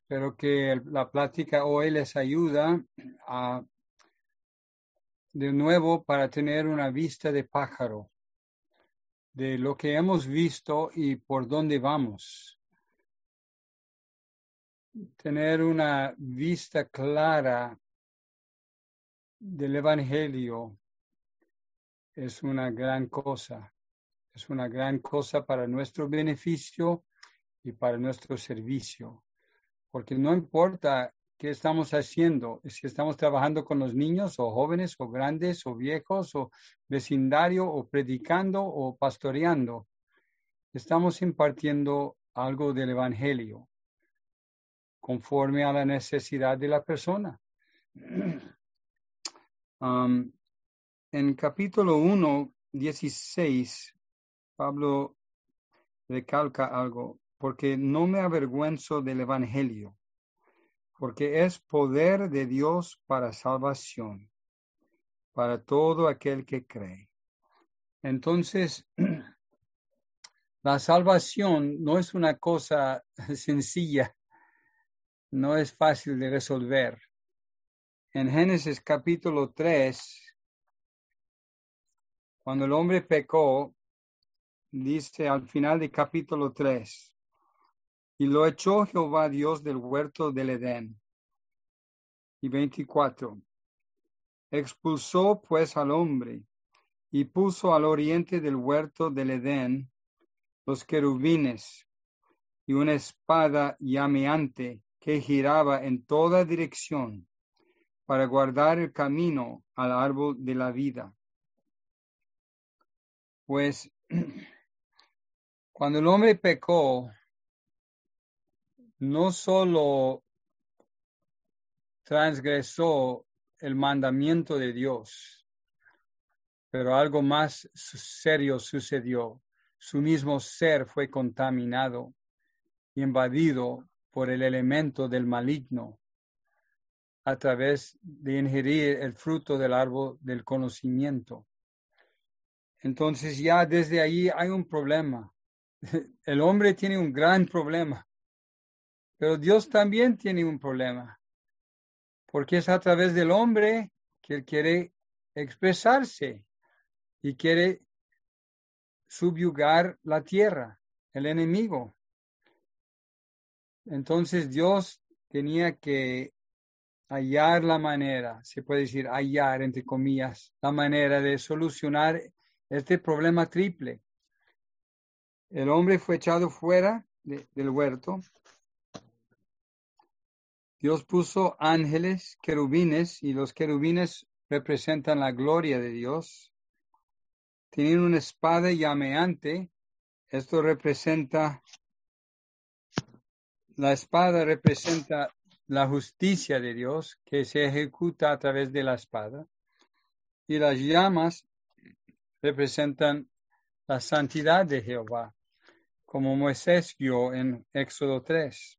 Espero que la plática hoy les ayuda de nuevo para tener una vista de pájaro de lo que hemos visto y por dónde vamos. Tener una vista clara del Evangelio es una gran cosa. Es una gran cosa para nuestro beneficio y para nuestro servicio. Porque no importa qué estamos haciendo, si estamos trabajando con los niños o jóvenes o grandes o viejos o vecindario o predicando o pastoreando, estamos impartiendo algo del Evangelio conforme a la necesidad de la persona. En capítulo 1, 16, Pablo recalca algo, porque no me avergüenzo del Evangelio, porque es poder de Dios para salvación, para todo aquel que cree. Entonces, la salvación no es una cosa sencilla, no es fácil de resolver. En Génesis capítulo 3, cuando el hombre pecó, dice al final del capítulo 3, y lo echó Jehová Dios del huerto del Edén. Y 24, expulsó pues al hombre y puso al oriente del huerto del Edén los querubines y una espada llameante que giraba en toda dirección para guardar el camino al árbol de la vida. Pues cuando el hombre pecó, no solo transgresó el mandamiento de Dios, pero algo más serio sucedió. Su mismo ser fue contaminado y invadido por el elemento del maligno a través de ingerir el fruto del árbol del conocimiento. Entonces ya desde ahí hay un problema. El hombre tiene un gran problema, pero Dios también tiene un problema, porque es a través del hombre que él quiere expresarse y quiere subyugar la tierra, el enemigo. Entonces Dios tenía que hallar la manera, se puede decir hallar entre comillas, la manera de solucionar este problema triple. El hombre fue echado fuera del huerto. Dios puso ángeles, querubines, y los querubines representan la gloria de Dios. Tienen una espada llameante. Esto representa, la espada representa la justicia de Dios que se ejecuta a través de la espada. Y las llamas representan la santidad de Jehová, como Moisés vio en Éxodo 3.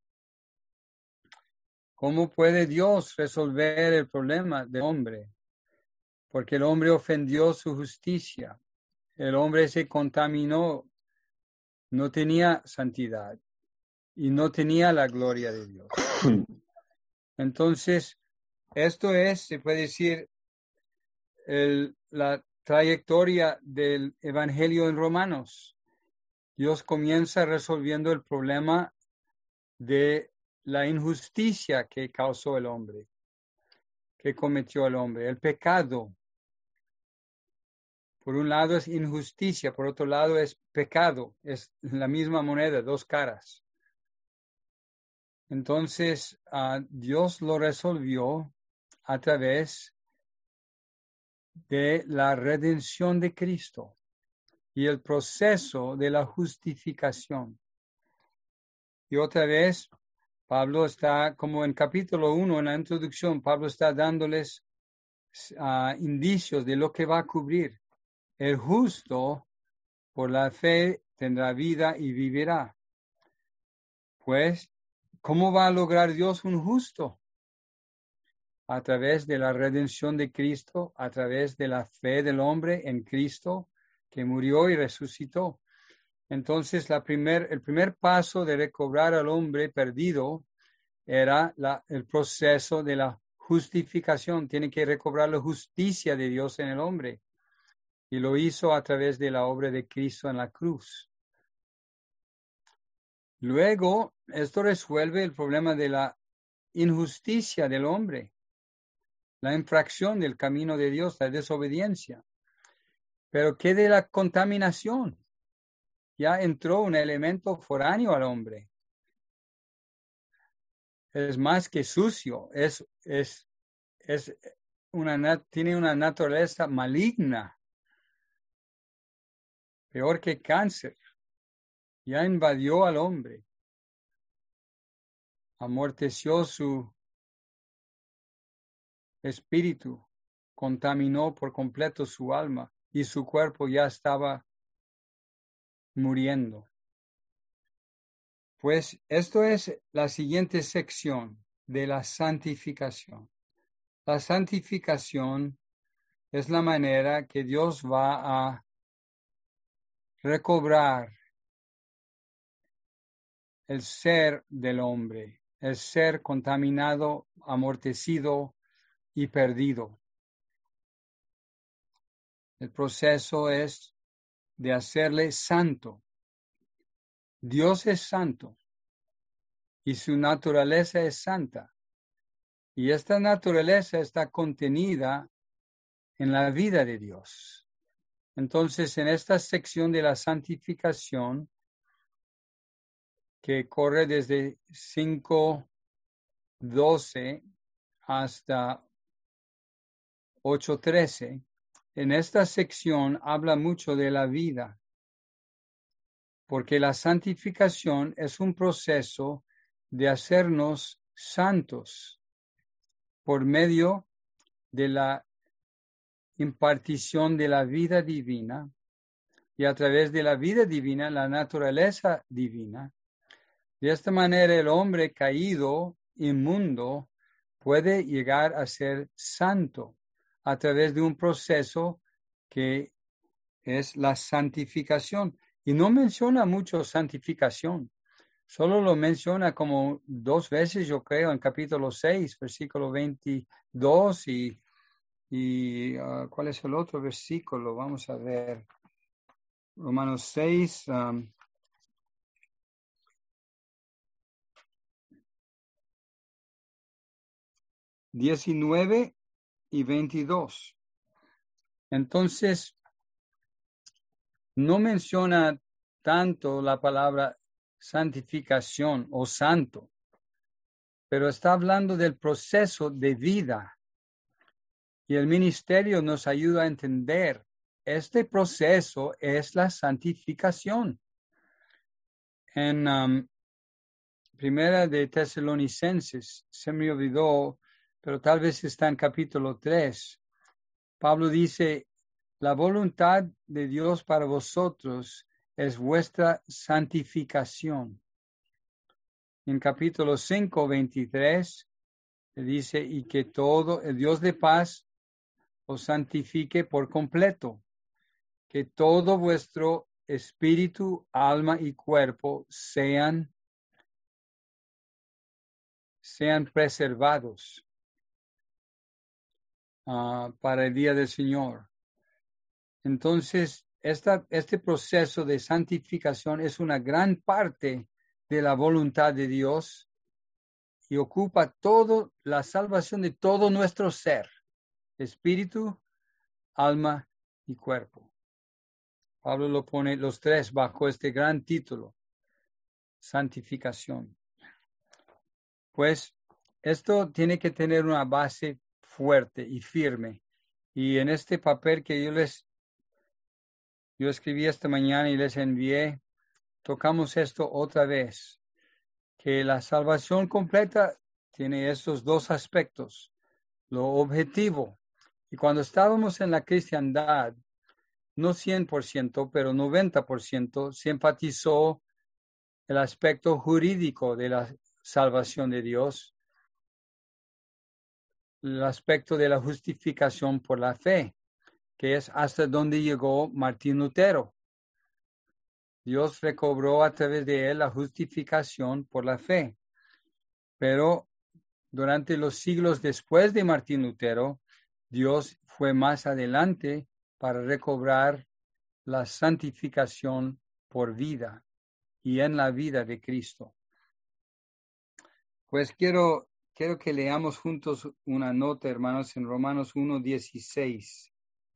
¿Cómo puede Dios resolver el problema del hombre? Porque el hombre ofendió su justicia. El hombre se contaminó, no tenía santidad y no tenía la gloria de Dios. Entonces, esto es, se puede decir, la trayectoria del Evangelio en Romanos. Dios comienza resolviendo el problema de la injusticia que causó el hombre, que cometió el hombre, el pecado. Por un lado es injusticia, por otro lado es pecado, es la misma moneda, dos caras. Entonces, Dios lo resolvió a través de la redención de Cristo y el proceso de la justificación. Y otra vez, Pablo está, como en capítulo 1, en la introducción, Pablo está dándoles indicios de lo que va a cubrir. El justo por la fe tendrá vida y vivirá. Pues, ¿cómo va a lograr Dios un justo? A través de la redención de Cristo, a través de la fe del hombre en Cristo, que murió y resucitó. Entonces, el primer paso de recobrar al hombre perdido era el proceso de la justificación. Tiene que recobrar la justicia de Dios en el hombre. Y lo hizo a través de la obra de Cristo en la cruz. Luego, esto resuelve el problema de la injusticia del hombre, la infracción del camino de Dios, la desobediencia. Pero ¿qué de la contaminación? Ya entró un elemento foráneo al hombre. Es más que sucio, tiene una naturaleza maligna, peor que cáncer. Ya invadió al hombre, amorteció su espíritu, contaminó por completo su alma y su cuerpo ya estaba muriendo. Pues esto es la siguiente sección de la santificación. La santificación es la manera que Dios va a recobrar el ser del hombre, el ser contaminado, amortecido y perdido. El proceso es de hacerle santo. Dios es santo y su naturaleza es santa. Y esta naturaleza está contenida en la vida de Dios. Entonces, en esta sección de la santificación, que corre desde 5:12 hasta 8:13, en esta sección habla mucho de la vida, porque la santificación es un proceso de hacernos santos por medio de la impartición de la vida divina y a través de la vida divina, la naturaleza divina. De esta manera el hombre caído, inmundo, puede llegar a ser santo a través de un proceso que es la santificación. Y no menciona mucho santificación, solo lo menciona como 2 veces, yo creo, en capítulo 6, versículo 22 y ¿cuál es el otro versículo? Vamos a ver. Romanos 6, 19 y 22. Entonces, no menciona tanto la palabra santificación o santo, pero está hablando del proceso de vida. Y el ministerio nos ayuda a entender este proceso es la santificación. En Primera de Tesalonicenses, se me olvidó, pero tal vez está en capítulo 3. Pablo dice, la voluntad de Dios para vosotros es vuestra santificación. En capítulo 5, 23, dice, y que todo el Dios de paz os santifique por completo, que todo vuestro espíritu, alma y cuerpo sean preservados para el día del Señor. Entonces, este proceso de santificación es una gran parte de la voluntad de Dios y ocupa la salvación de todo nuestro ser, espíritu, alma y cuerpo. Pablo lo pone los 3 bajo este gran título, santificación. Pues esto tiene que tener una base fuerte y firme. Y en este papel que yo escribí esta mañana y les envié, tocamos esto otra vez, que la salvación completa tiene estos 2 aspectos, lo objetivo. Y cuando estábamos en la cristiandad, no 100%, pero 90%, se enfatizó el aspecto jurídico de la salvación de Dios, el aspecto de la justificación por la fe, que es hasta donde llegó Martín Lutero. Dios recobró a través de él la justificación por la fe. Pero durante los siglos después de Martín Lutero, Dios fue más adelante para recobrar la santificación por vida y en la vida de Cristo. Pues quiero que leamos juntos una nota, hermanos, en Romanos 1:16,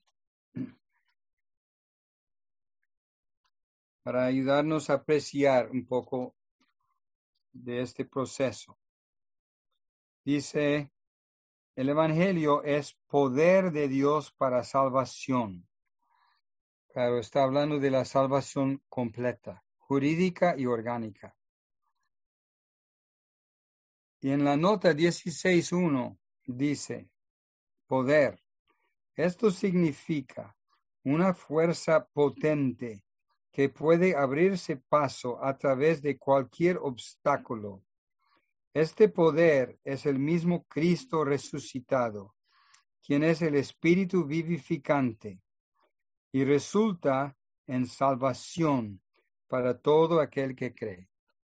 para ayudarnos a apreciar un poco de este proceso. Dice, el Evangelio es poder de Dios para salvación. Claro, está hablando de la salvación completa, jurídica y orgánica. Y en la nota 16:1 dice, poder. Esto significa una fuerza potente que puede abrirse paso a través de cualquier obstáculo. Este poder es el mismo Cristo resucitado, quien es el Espíritu vivificante, y resulta en salvación para todo aquel que cree.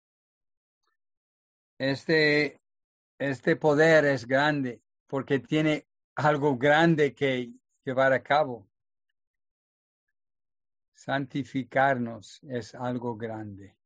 Este poder es grande porque tiene algo grande que llevar a cabo. Santificarnos es algo grande.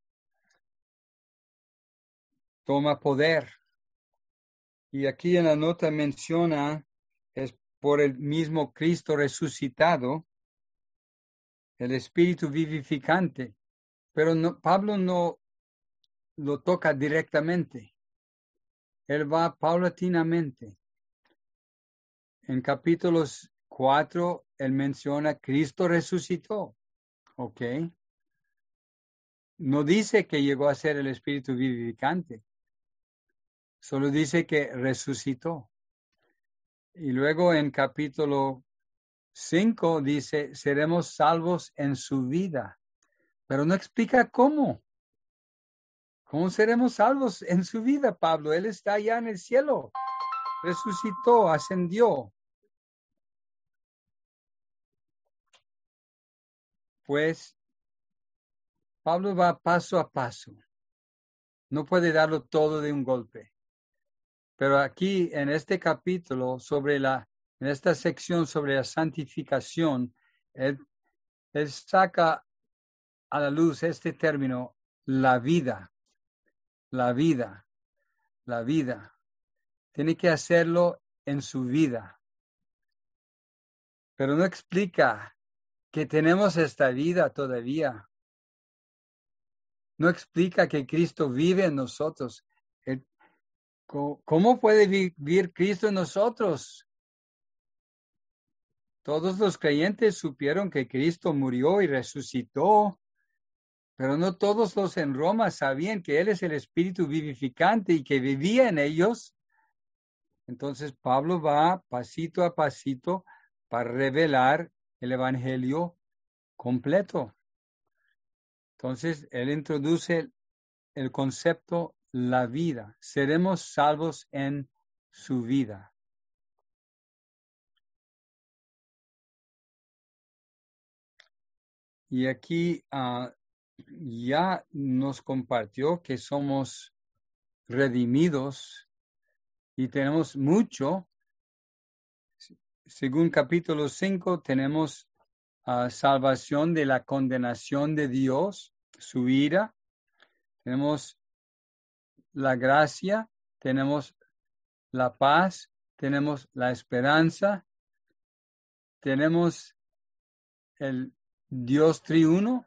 Toma poder. Y aquí en la nota menciona, es por el mismo Cristo resucitado, el Espíritu vivificante. Pero Pablo no lo toca directamente. Él va paulatinamente. En capítulos 4, él menciona Cristo resucitó. ¿Ok? No dice que llegó a ser el Espíritu vivificante. Solo dice que resucitó. Y luego en capítulo 5 dice, seremos salvos en su vida. Pero no explica cómo. ¿Cómo seremos salvos en su vida, Pablo? Él está allá en el cielo. Resucitó, ascendió. Pues Pablo va paso a paso. No puede darlo todo de un golpe. Pero aquí en este capítulo, en esta sección sobre la santificación, él saca a la luz este término, la vida, la vida, la vida. Tiene que hacerlo en su vida. Pero no explica que tenemos esta vida todavía. No explica que Cristo vive en nosotros. ¿Cómo puede vivir Cristo en nosotros? Todos los creyentes supieron que Cristo murió y resucitó, pero no todos los en Roma sabían que Él es el Espíritu vivificante y que vivía en ellos. Entonces Pablo va pasito a pasito para revelar el Evangelio completo. Entonces él introduce el concepto la vida. Seremos salvos en su vida. Y aquí ya nos compartió que somos redimidos y tenemos mucho. Según capítulo 5, tenemos salvación de la condenación de Dios, su ira. Tenemos la gracia, tenemos la paz, tenemos la esperanza, tenemos el Dios triuno.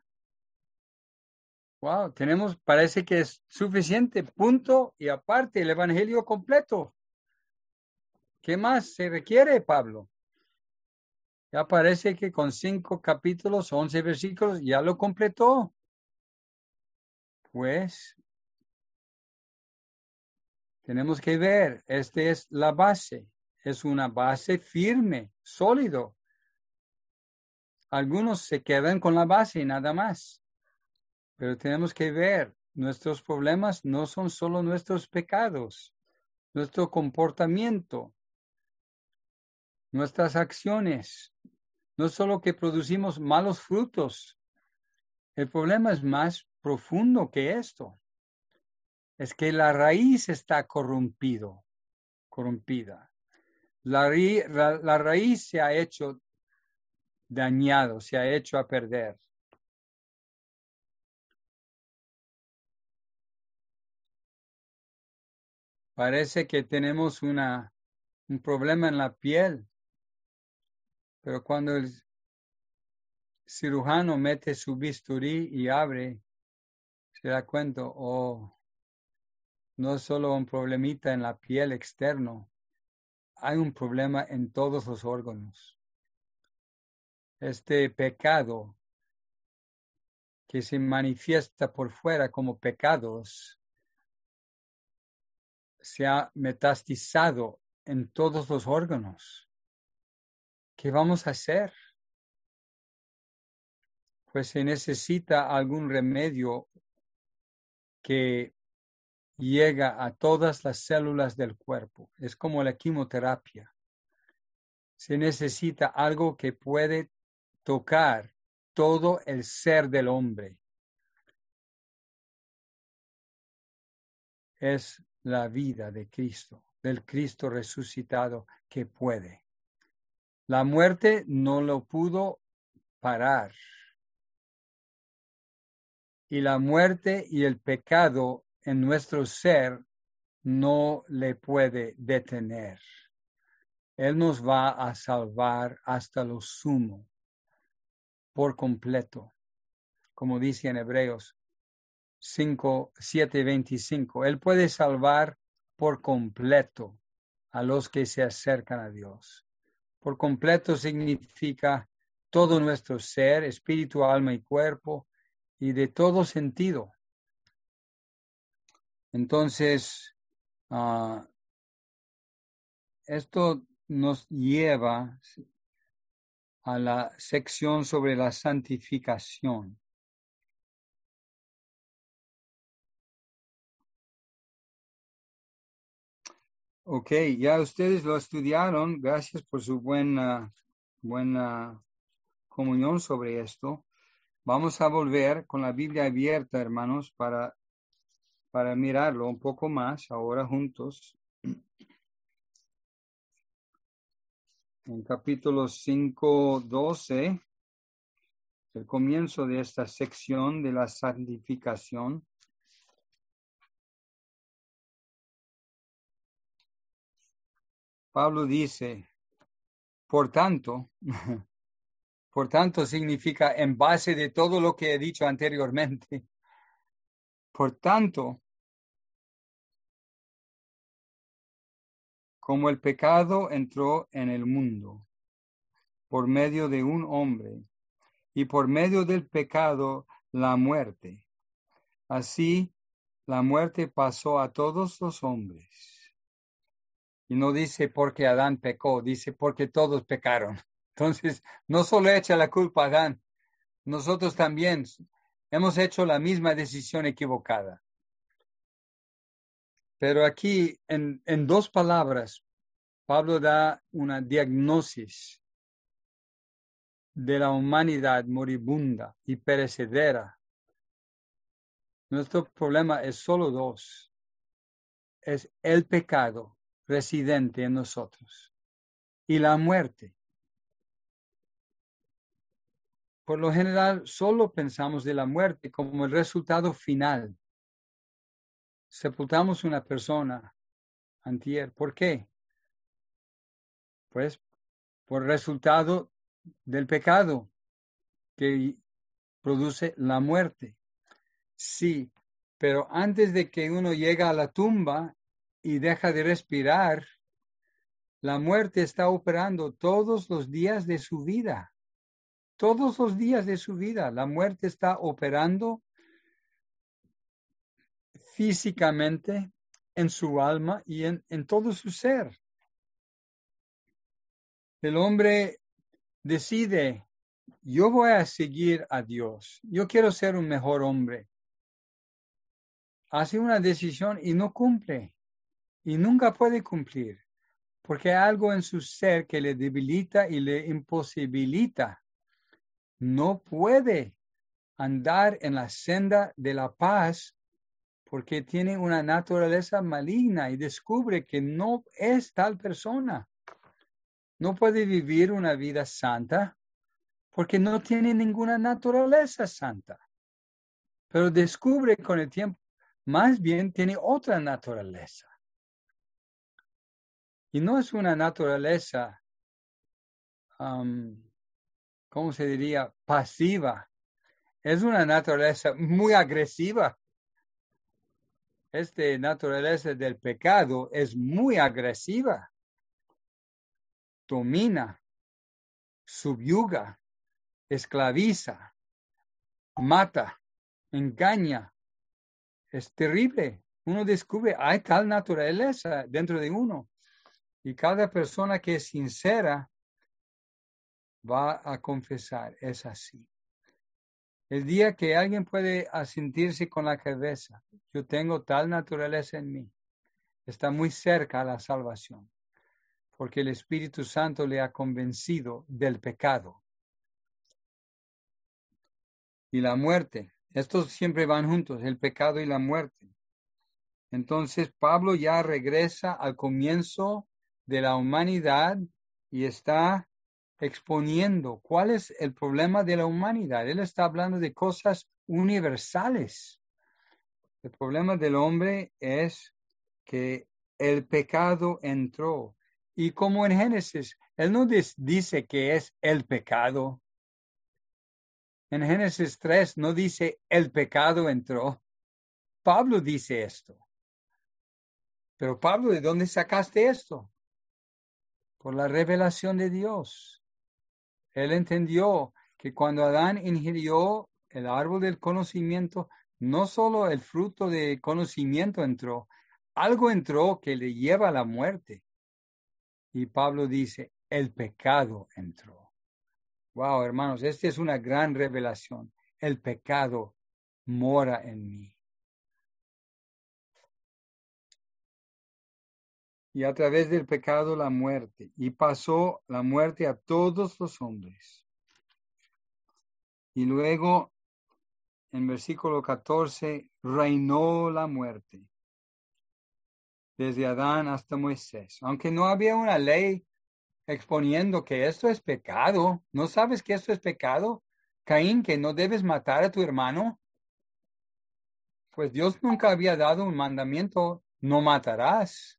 Wow, parece que es suficiente, punto y aparte el Evangelio completo. ¿Qué más se requiere, Pablo? Ya parece que con 5 capítulos, 11 versículos, ya lo completó. Pues tenemos que ver, esta es la base, es una base firme, sólido. Algunos se quedan con la base y nada más. Pero tenemos que ver, nuestros problemas no son solo nuestros pecados, nuestro comportamiento, nuestras acciones. No solo que producimos malos frutos. El problema es más profundo que esto. es que la raíz está corrompida. La raíz se ha hecho dañado, se ha hecho a perder. Parece que tenemos un problema en la piel, pero cuando el cirujano mete su bisturí y abre, se da cuenta, no es solo un problemita en la piel externo, hay un problema en todos los órganos. Este pecado que se manifiesta por fuera como pecados se ha metastizado en todos los órganos. ¿Qué vamos a hacer? Pues se necesita algún remedio que llega a todas las células del cuerpo. Es como la quimioterapia. Se necesita algo que puede tocar todo el ser del hombre. Es la vida de Cristo, del Cristo resucitado que puede. La muerte no lo pudo parar. Y la muerte y el pecado en nuestro ser no le puede detener. Él nos va a salvar hasta lo sumo, por completo, como dice en Hebreos 7:25. Él puede salvar por completo a los que se acercan a Dios. Por completo significa todo nuestro ser, espíritu, alma y cuerpo, y de todo sentido. Entonces, esto nos lleva a la sección sobre la santificación. Ok, ya ustedes lo estudiaron. Gracias por su buena comunión sobre esto. Vamos a volver con la Biblia abierta, hermanos, para mirarlo un poco más ahora juntos. En capítulo 5:12, el comienzo de esta sección de la santificación. Pablo dice, por tanto significa en base de todo lo que he dicho anteriormente. Por tanto, como el pecado entró en el mundo por medio de un hombre, y por medio del pecado la muerte, así la muerte pasó a todos los hombres. Y no dice porque Adán pecó, dice porque todos pecaron. Entonces, no solo echa la culpa a Adán, nosotros también hemos hecho la misma decisión equivocada. Pero aquí, en 2 palabras, Pablo da una diagnosis de la humanidad moribunda y perecedera. Nuestro problema es solo 2. Es el pecado residente en nosotros y la muerte. Por lo general, solo pensamos de la muerte como el resultado final. Sepultamos una persona antier. ¿Por qué? Pues por resultado del pecado que produce la muerte. Sí, pero antes de que uno llega a la tumba y deja de respirar, la muerte está operando todos los días de su vida. Todos los días de su vida, la muerte está operando físicamente en su alma y en todo su ser. El hombre decide, yo voy a seguir a Dios, yo quiero ser un mejor hombre. Hace una decisión y no cumple, y nunca puede cumplir, porque hay algo en su ser que le debilita y le imposibilita. No puede andar en la senda de la paz porque tiene una naturaleza maligna y descubre que no es tal persona. No puede vivir una vida santa porque no tiene ninguna naturaleza santa. Pero descubre con el tiempo, más bien tiene otra naturaleza. Y no es una naturaleza, ¿cómo se diría? Pasiva. Es una naturaleza muy agresiva. Esta naturaleza del pecado es muy agresiva. Domina, subyuga, esclaviza, mata, engaña. Es terrible. Uno descubre, hay tal naturaleza dentro de uno. Y cada persona que es sincera va a confesar, es así. El día que alguien puede asentirse con la cabeza, yo tengo tal naturaleza en mí, está muy cerca a la salvación, porque el Espíritu Santo le ha convencido del pecado y la muerte. Estos siempre van juntos, el pecado y la muerte. Entonces Pablo ya regresa al comienzo de la humanidad y está exponiendo cuál es el problema de la humanidad. Él está hablando de cosas universales. El problema del hombre es que el pecado entró. Y como en Génesis, él no dice que es el pecado. En Génesis 3 no dice el pecado entró. Pablo dice esto. Pero Pablo, ¿de dónde sacaste esto? Por la revelación de Dios. Él entendió que cuando Adán ingirió el árbol del conocimiento, no solo el fruto de conocimiento entró, algo entró que le lleva a la muerte. Y Pablo dice, el pecado entró. Wow, hermanos, esta es una gran revelación. El pecado mora en mí. Y a través del pecado la muerte. Y pasó la muerte a todos los hombres. Y luego, en versículo 14, reinó la muerte. Desde Adán hasta Moisés. Aunque no había una ley exponiendo que esto es pecado. ¿No sabes que esto es pecado? Caín, que no debes matar a tu hermano. Pues Dios nunca había dado un mandamiento, no matarás.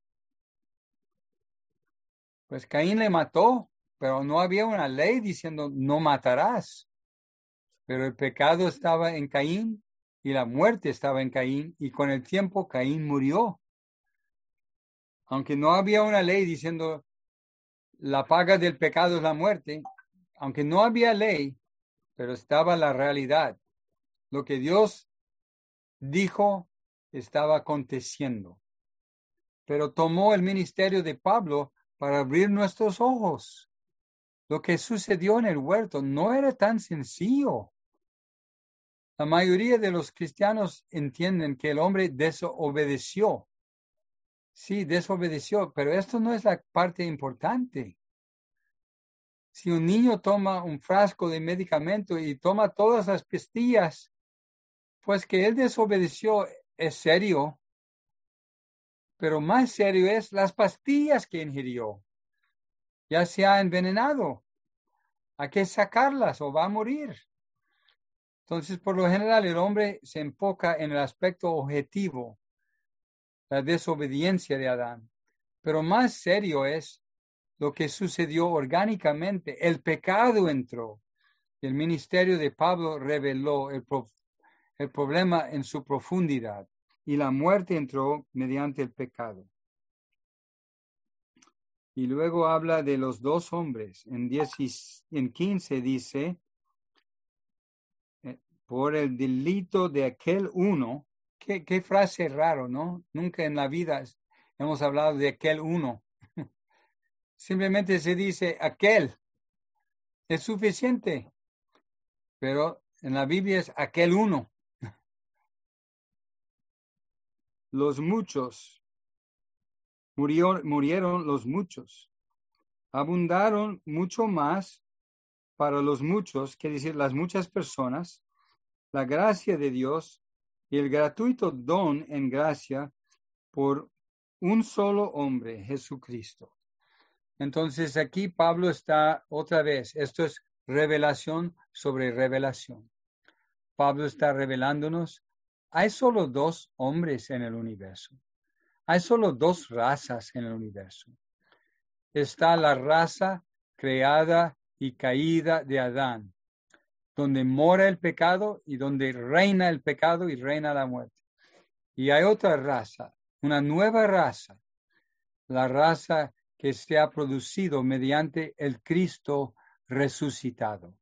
Pues Caín le mató, pero no había una ley diciendo no matarás. Pero el pecado estaba en Caín y la muerte estaba en Caín y con el tiempo Caín murió. Aunque no había una ley diciendo la paga del pecado es la muerte, aunque no había ley, pero estaba la realidad. Lo que Dios dijo estaba aconteciendo. Pero tomó el ministerio de Pablo para abrir nuestros ojos. Lo que sucedió en el huerto no era tan sencillo. La mayoría de los cristianos entienden que el hombre desobedeció. Sí, desobedeció, pero esto no es la parte importante. Si un niño toma un frasco de medicamento y toma todas las pastillas, pues que él desobedeció es serio, pero más serio es las pastillas que ingirió. Ya se ha envenenado. Hay que sacarlas o va a morir. Entonces, por lo general, el hombre se enfoca en el aspecto objetivo, la desobediencia de Adán. Pero más serio es lo que sucedió orgánicamente. El pecado entró. El ministerio de Pablo reveló el problema en su profundidad y la muerte entró mediante el pecado. Y luego habla de los dos hombres. En 15 dice, por el delito de aquel uno. Qué frase raro, ¿no? Nunca en la vida hemos hablado de aquel uno. Simplemente se dice aquel. Es suficiente. Pero en la Biblia es aquel uno. Los muchos. Murieron los muchos. Abundaron mucho más para los muchos, quiere decir las muchas personas, la gracia de Dios y el gratuito don en gracia por un solo hombre, Jesucristo. Entonces aquí Pablo está otra vez, esto es revelación sobre revelación. Pablo está revelándonos, hay solo dos hombres en el universo, hay solo dos razas en el universo. Está la raza creada y caída de Adán, donde mora el pecado y donde reina el pecado y reina la muerte. Y hay otra raza, una nueva raza, la raza que se ha producido mediante el Cristo resucitado.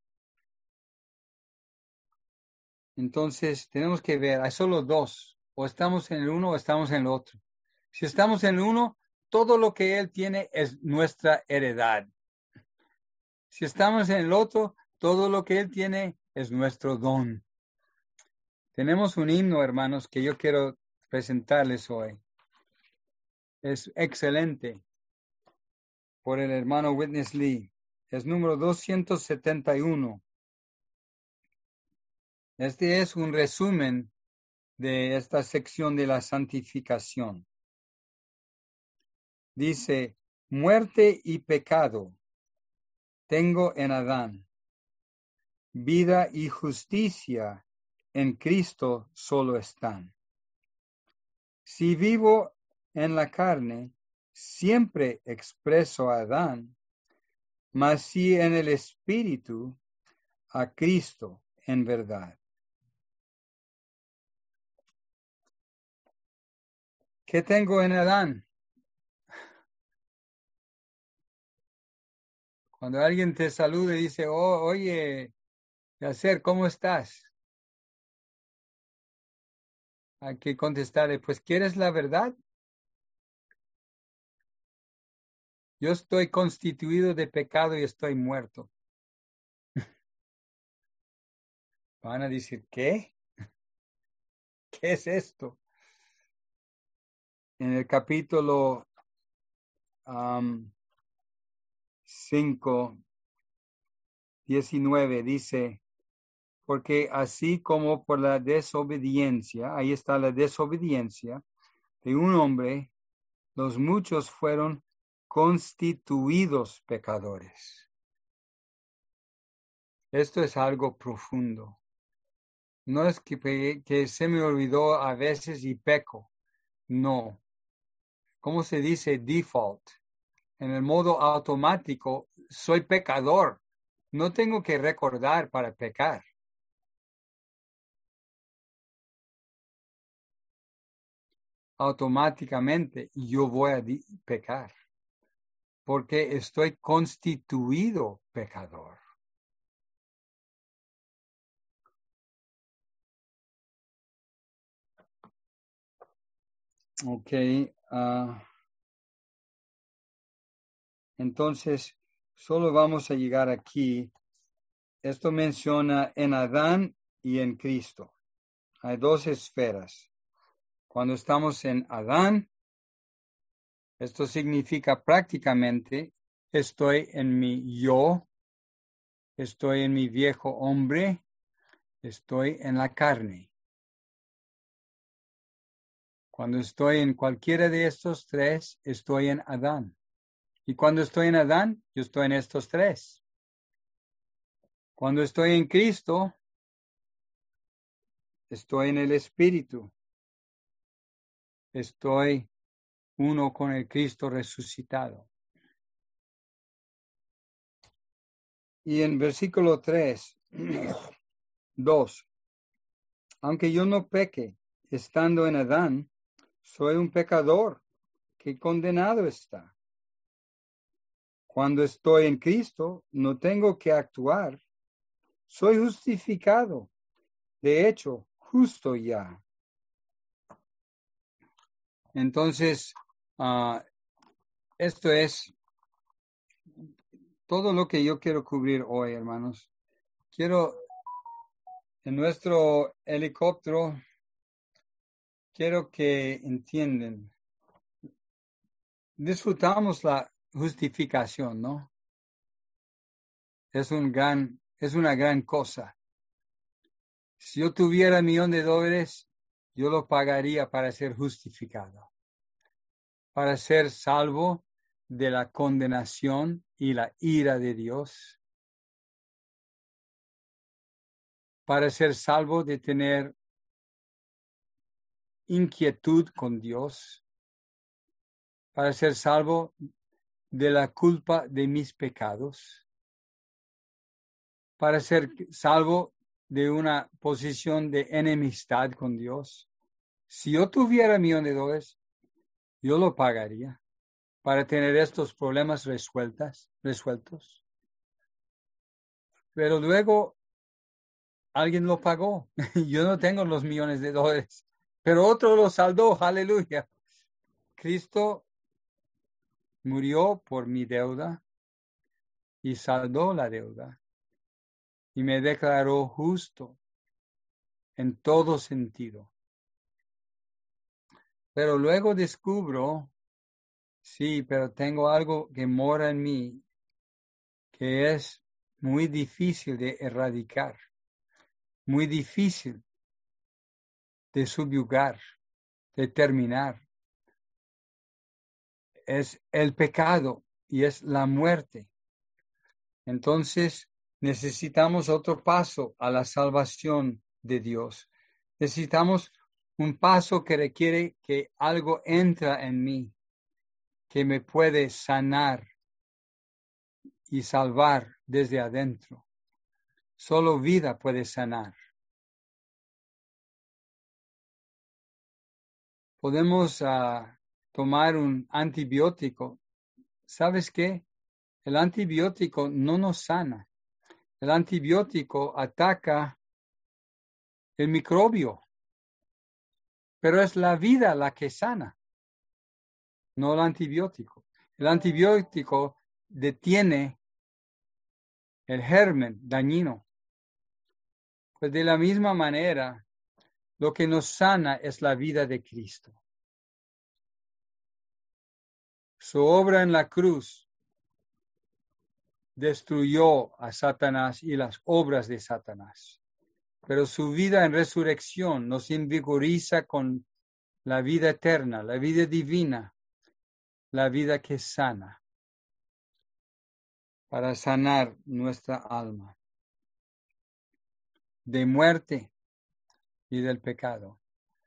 Entonces tenemos que ver, hay solo dos, o estamos en el uno o estamos en el otro. Si estamos en el uno, todo lo que Él tiene es nuestra heredad. Si estamos en el otro, todo lo que Él tiene es nuestro don. Tenemos un himno, hermanos, que yo quiero presentarles hoy. Es excelente, por el hermano Witness Lee. Es número 271. Este es un resumen de esta sección de la santificación. Dice, muerte y pecado tengo en Adán, vida y justicia en Cristo solo están. Si vivo en la carne, siempre expreso a Adán, mas si en el Espíritu, a Cristo en verdad. ¿Qué tengo en Adán? Cuando alguien te saluda y dice, oh, oye, Yacer, ¿cómo estás? Hay que contestarle, pues, ¿quieres la verdad? Yo estoy constituido de pecado y estoy muerto. Van a decir, ¿qué? ¿Qué es esto? En el capítulo 5, 19 dice, porque así como por la desobediencia, ahí está la desobediencia de un hombre, los muchos fueron constituidos pecadores. Esto es algo profundo. No es que se me olvidó a veces y peco. No. ¿Cómo se dice default? En el modo automático, soy pecador. No tengo que recordar para pecar. Automáticamente yo voy a pecar. Porque estoy constituido pecador. Ok. Entonces, solo vamos a llegar aquí. Esto menciona en Adán y en Cristo. Hay dos esferas. Cuando estamos en Adán, esto significa prácticamente estoy en mi yo, estoy en mi viejo hombre, estoy en la carne. Cuando estoy en cualquiera de estos tres, estoy en Adán. Y cuando estoy en Adán, yo estoy en estos tres. Cuando estoy en Cristo, estoy en el Espíritu. Estoy uno con el Cristo resucitado. Y en versículo 3, 2, aunque yo no peque, estando en Adán, soy un pecador que condenado está. Cuando estoy en Cristo, no tengo que actuar. Soy justificado. De hecho, justo ya. Entonces, esto es todo lo que yo quiero cubrir hoy, hermanos. Quiero, en nuestro helicóptero, quiero que entiendan. Disfrutamos la justificación, ¿no? Es una gran cosa. Si yo tuviera $1,000,000, yo lo pagaría para ser justificado, para ser salvo de la condenación y la ira de Dios, para ser salvo de tener inquietud con Dios, para ser salvo de la culpa de mis pecados, para ser salvo de una posición de enemistad con Dios. Si yo tuviera $1,000,000, yo lo pagaría para tener estos problemas resueltos. Pero luego alguien lo pagó. Yo no tengo los $1,000,000, pero otro lo saldó. Aleluya. Cristo murió por mi deuda y saldó la deuda y me declaró justo en todo sentido. Pero luego descubro, sí, pero tengo algo que mora en mí que es muy difícil de erradicar, muy difícil de subyugar, de terminar. Es el pecado y es la muerte. Entonces necesitamos otro paso a la salvación de Dios. Necesitamos un paso que requiere que algo entra en mí, que me puede sanar y salvar desde adentro. Solo vida puede sanar. Podemos tomar un antibiótico. ¿Sabes qué? El antibiótico no nos sana. El antibiótico ataca el microbio, pero es la vida la que sana, no el antibiótico. El antibiótico detiene el germen dañino. Pues de la misma manera, lo que nos sana es la vida de Cristo. Su obra en la cruz destruyó a Satanás y las obras de Satanás. Pero su vida en resurrección nos invigoriza con la vida eterna, la vida divina, la vida que sana, para sanar nuestra alma de muerte y del pecado.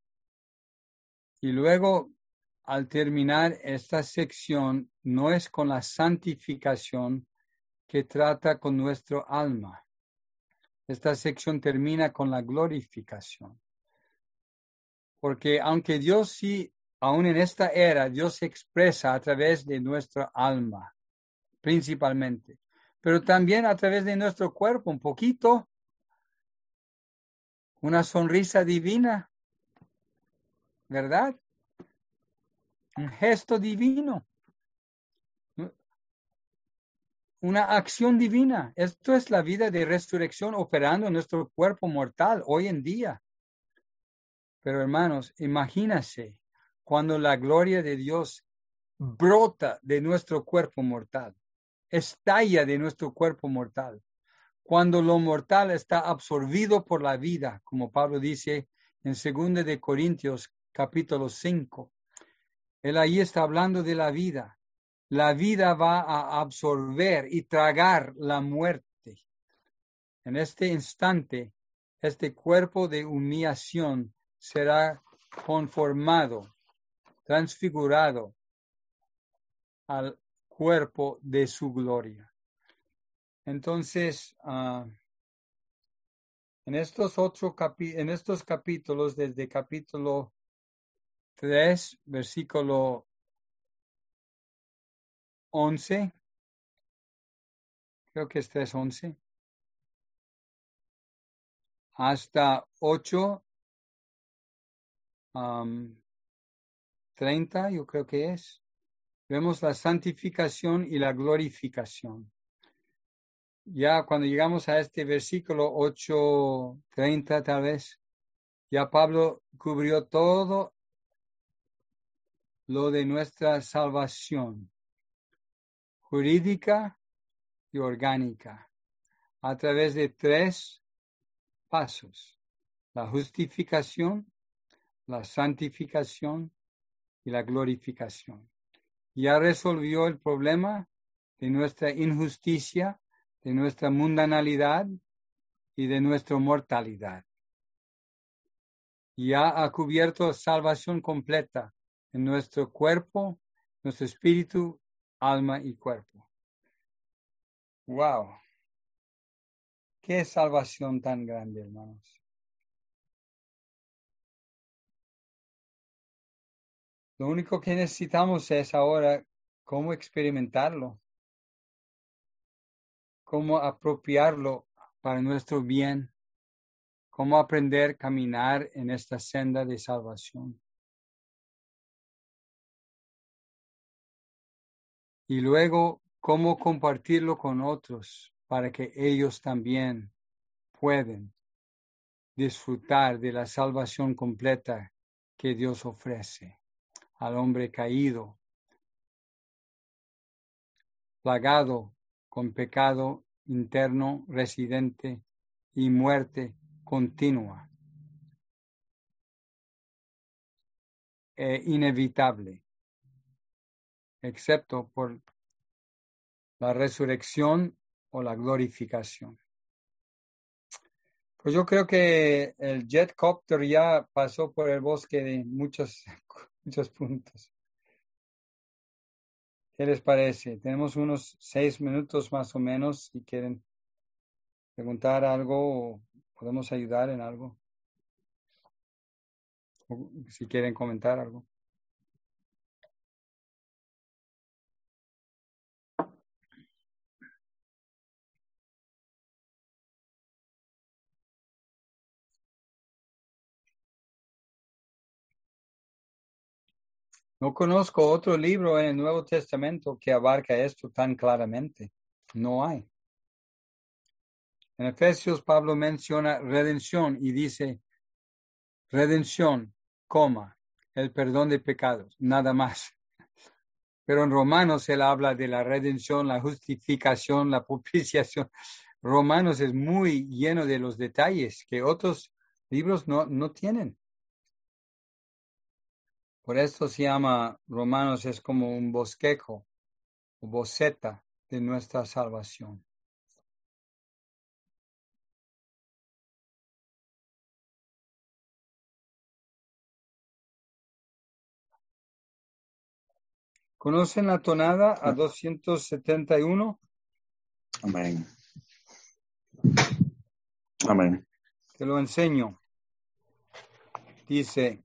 Y luego, al terminar esta sección, no es con la santificación que trata con nuestro alma. Esta sección termina con la glorificación. Porque aunque Dios sí, aún en esta era, Dios se expresa a través de nuestra alma, principalmente, pero también a través de nuestro cuerpo, un poquito, una sonrisa divina, ¿verdad? Un gesto divino, una acción divina. Esto es la vida de resurrección operando en nuestro cuerpo mortal hoy en día. Pero hermanos, imagínense cuando la gloria de Dios brota de nuestro cuerpo mortal, estalla de nuestro cuerpo mortal. Cuando lo mortal está absorbido por la vida, como Pablo dice en 2 de Corintios capítulo 5. Él ahí está hablando de la vida. La vida va a absorber y tragar la muerte. En este instante, este cuerpo de humillación será conformado, transfigurado al cuerpo de su gloria. Entonces, en estos capítulos, desde capítulo 3, versículo 11, creo que es 3:11, hasta 8:30, yo creo que es. Vemos la santificación y la glorificación. Ya cuando llegamos a este versículo 8:30 tal vez, ya Pablo cubrió todo lo de nuestra salvación jurídica y orgánica a través de 3 pasos. la justificación, la santificación y la glorificación. Ya resolvió el problema de nuestra injusticia, de nuestra mundanalidad y de nuestra mortalidad. Ya ha cubierto salvación completa en nuestro cuerpo, nuestro espíritu, alma y cuerpo. ¡Wow! ¡Qué salvación tan grande, hermanos! Lo único que necesitamos es ahora cómo experimentarlo, cómo apropiarlo para nuestro bien, cómo aprender a caminar en esta senda de salvación. Y luego, cómo compartirlo con otros para que ellos también puedan disfrutar de la salvación completa que Dios ofrece al hombre caído, plagado con pecado interno residente y muerte continua e inevitable, excepto por la resurrección o la glorificación. Pues yo creo que el jetcopter ya pasó por el bosque de muchos puntos. ¿Qué les parece? Tenemos unos 6 minutos más o menos. Si quieren preguntar algo o podemos ayudar en algo. O si quieren comentar algo. No conozco otro libro en el Nuevo Testamento que abarca esto tan claramente. No hay. En Efesios, Pablo menciona redención y dice redención, el perdón de pecados, nada más. Pero en Romanos él habla de la redención, la justificación, la propiciación. Romanos es muy lleno de los detalles que otros libros no tienen. Por esto se llama Romanos, es como un bosquejo o boceta de nuestra salvación. ¿Conocen la tonada a 271? Amén. Amén. Te lo enseño. Dice,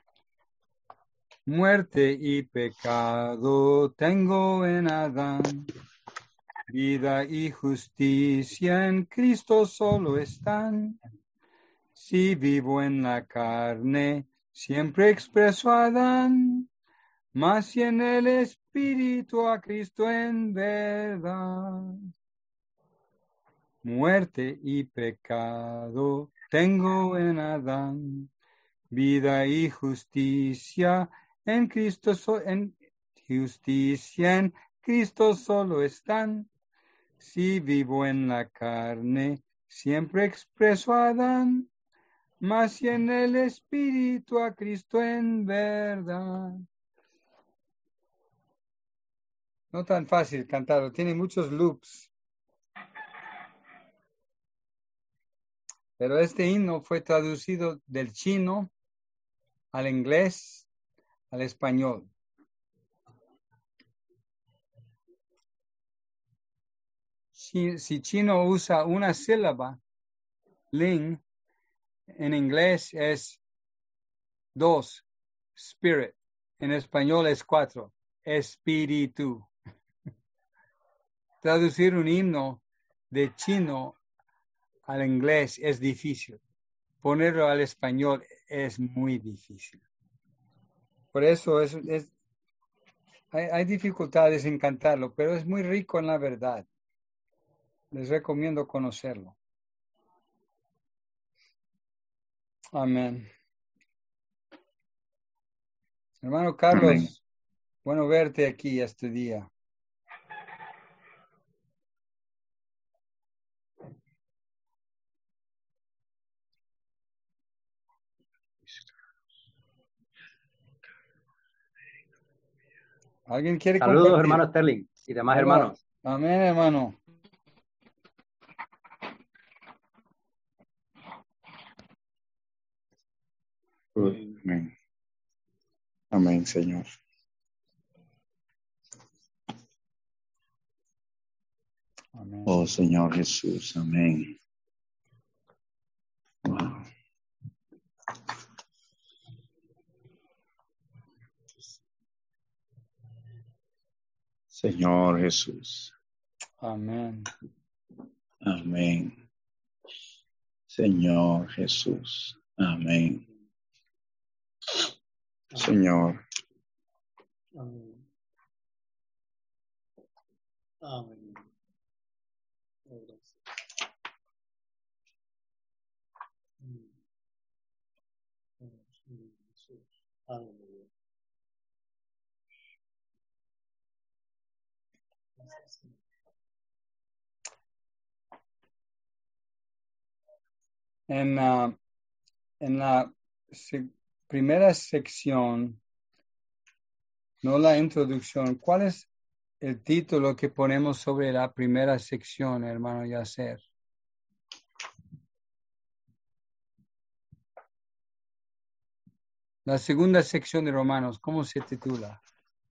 muerte y pecado tengo en Adán, vida y justicia en Cristo solo están. Si vivo en la carne, siempre expreso a Adán, mas si en el Espíritu a Cristo en verdad. Muerte y pecado tengo en Adán, vida y justicia en Cristo, en Cristo solo están. Si vivo en la carne, siempre expreso a Adán, mas si en el Espíritu a Cristo en verdad. No tan fácil cantarlo, tiene muchos loops. Pero este himno fue traducido del chino al inglés, al español. Si chino usa una sílaba, ling, en inglés es 2, spirit. En español es 4, espíritu. Traducir un himno de chino al inglés es difícil. Ponerlo al español es muy difícil. Por eso hay dificultades en cantarlo, pero es muy rico en la verdad. Les recomiendo conocerlo. Amén. Hermano Carlos, Amén. bueno verte aquí este día. ¿Alguien quiere Saludos, compartir? hermano Sterling y demás Hola. hermanos. Amén, hermano. Amén. Amén, Señor. Amén. Oh, Señor Jesús. Amén. Wow. Señor Jesús. Amén. Amén. Señor Jesús. Amén. Señor. Amén. Amén. Aleluya. En la primera sección, no la introducción, ¿cuál es el título que ponemos sobre la primera sección, hermano Yasser? La segunda sección de Romanos, ¿cómo se titula?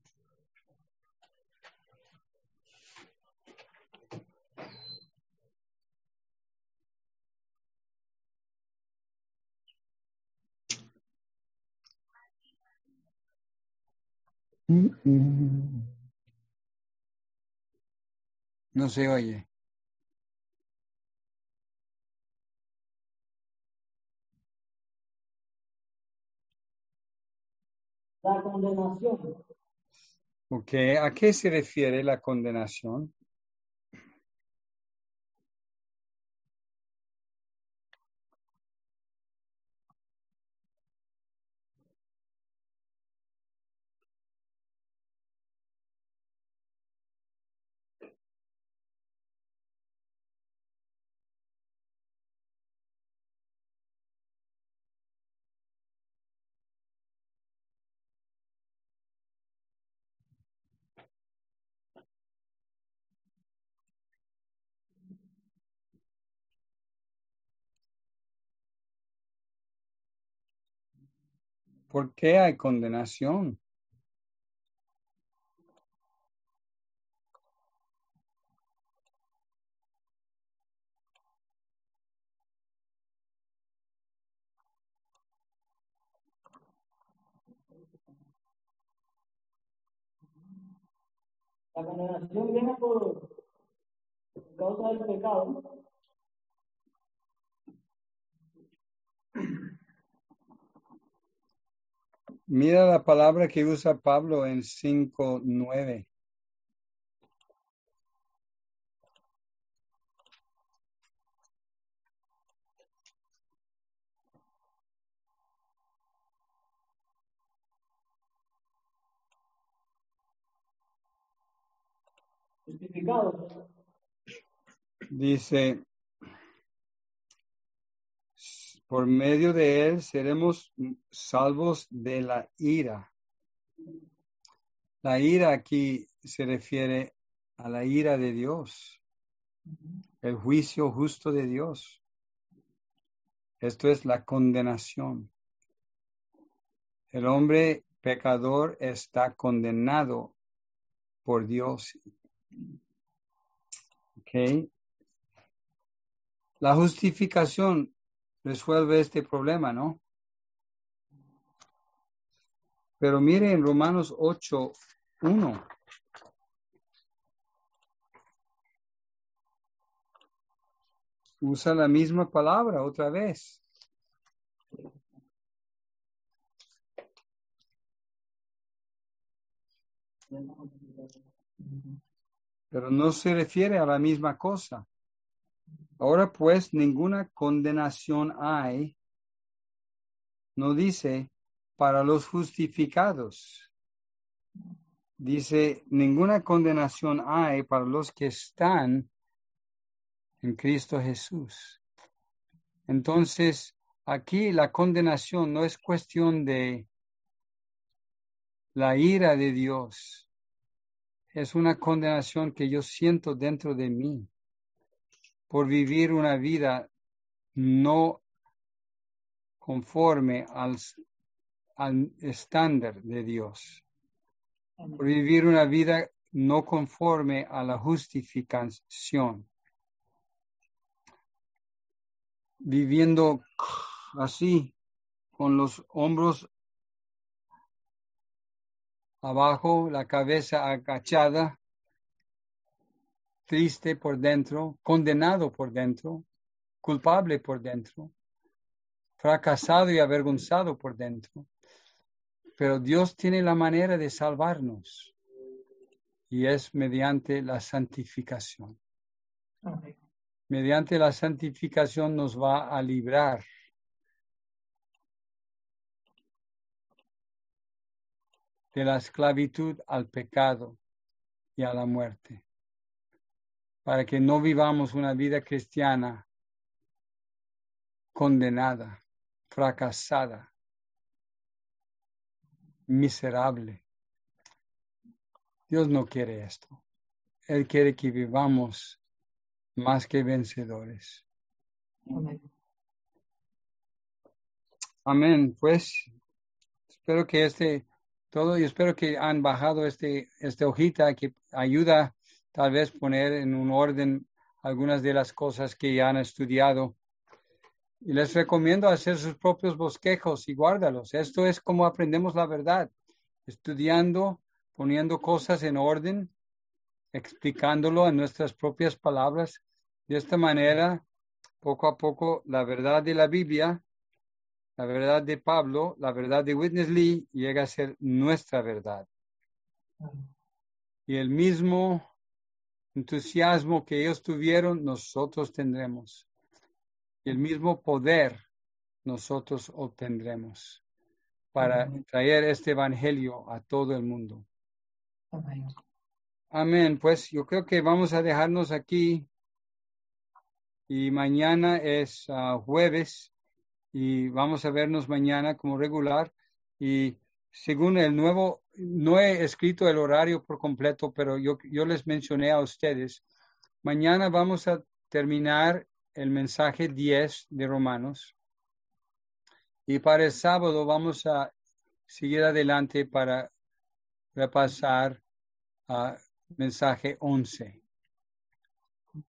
No se oye. La condenación. Ok, ¿a qué se refiere la condenación? ¿Por qué hay condenación? La condenación viene por causa del pecado. Mira la palabra que usa Pablo en 5:9. Justificados. Dice, por medio de él seremos salvos de la ira. La ira aquí se refiere a la ira de Dios, el juicio justo de Dios. Esto es la condenación. El hombre pecador está condenado por Dios. ¿Ok? La justificación resuelve este problema, ¿no? Pero mire en Romanos 8:1. Usa la misma palabra otra vez. Pero no se refiere a la misma cosa. Ahora pues ninguna condenación hay, no dice para los justificados. Dice ninguna condenación hay para los que están en Cristo Jesús. Entonces, aquí la condenación no es cuestión de la ira de Dios, es una condenación que yo siento dentro de mí por vivir una vida no conforme al estándar de Dios, por vivir una vida no conforme a la justificación, viviendo así, con los hombros abajo, la cabeza agachada, triste por dentro, condenado por dentro, culpable por dentro, fracasado y avergonzado por dentro. Pero Dios tiene la manera de salvarnos y es mediante la santificación. Amén. Mediante la santificación nos va a librar de la esclavitud al pecado y a la muerte, para que no vivamos una vida cristiana condenada, fracasada, miserable. Dios no quiere esto. Él quiere que vivamos más que vencedores. Amén. Amén. Pues espero que y espero que han bajado esta hojita que ayuda tal vez poner en un orden algunas de las cosas que ya han estudiado. Y les recomiendo hacer sus propios bosquejos y guárdalos. Esto es como aprendemos la verdad, estudiando, poniendo cosas en orden, explicándolo en nuestras propias palabras. De esta manera, poco a poco, la verdad de la Biblia, la verdad de Pablo, la verdad de Witness Lee llega a ser nuestra verdad. Y el mismo entusiasmo que ellos tuvieron, nosotros tendremos. Y el mismo poder nosotros obtendremos para traer este evangelio a todo el mundo. Amén. Amén. Pues yo creo que vamos a dejarnos aquí. Y mañana es jueves. Y vamos a vernos mañana como regular. Y según el nuevo, no he escrito el horario por completo, pero yo les mencioné a ustedes. Mañana vamos a terminar el mensaje 10 de Romanos. Y para el sábado vamos a seguir adelante para repasar mensaje 11.